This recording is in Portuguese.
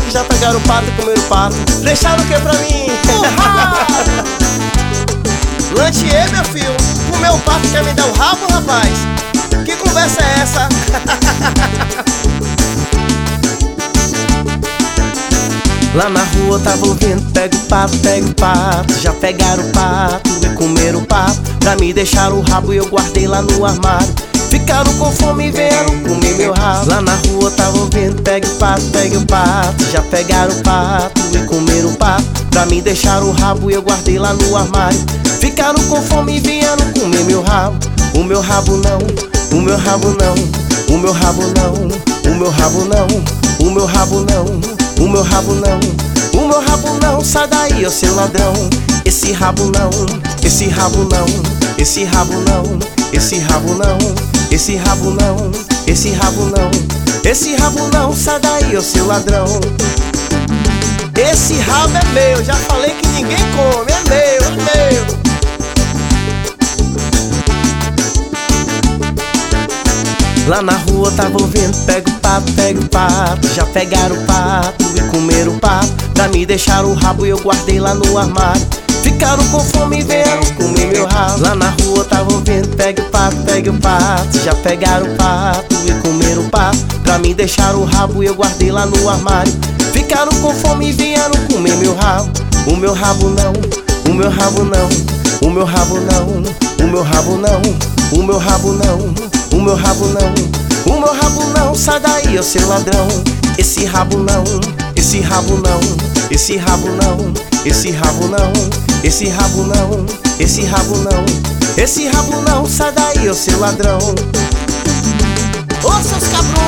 que já pegaram o pato e comeram o pato. Deixaram o que pra mim? Lantier, meu filho, comeu o pato, quer me dar o rabo, rapaz? Que conversa é essa? Lá na rua tava ouvindo, pega o pato, já pegaram o pato e comeram o pato. Pra me deixar o rabo e eu guardei lá no armário. Ficaram com fome e vieram comer meu rabo. Lá na rua tava ouvindo, pega o pato, já pegaram o pato e comeram o pato. Pra me deixar o rabo e eu guardei lá no armário. Ficaram com fome e vieram comer meu rabo. O meu rabo não, o meu rabo não, o meu rabo não, o meu rabo não, o meu rabo não, o meu rabo não, o meu rabo não. Sai daí, ô seu ladrão. Esse rabo não, esse rabo não, esse rabo não, esse rabo não, esse rabo não, esse rabo não, esse rabo não. Sai daí, ô seu ladrão. Esse rabo é meu, já falei que ninguém come. É meu, é meu. Lá na rua tava ouvindo, pega o pato, já pegaram o pato e comeram o pato. Pra me deixar o rabo e eu guardei lá no armário. Ficaram com fome e vieram comer meu rabo. Lá na rua tava ouvindo, pega o pato, já pegaram o pato e comeram o pato. Pra me deixar o rabo e eu guardei lá no armário. Ficaram com fome e vieram comer meu rabo. O meu rabo não, o meu rabo não, o meu rabo não, o meu rabo não, o meu rabo não, o meu rabo não, o meu rabo não. Sai daí, ô seu ladrão. Esse rabo não, esse rabo não, esse rabo não, esse rabo não, esse rabo não, esse rabo não, esse rabo não. Sai daí, ô seu ladrão. Ô seus cabrões.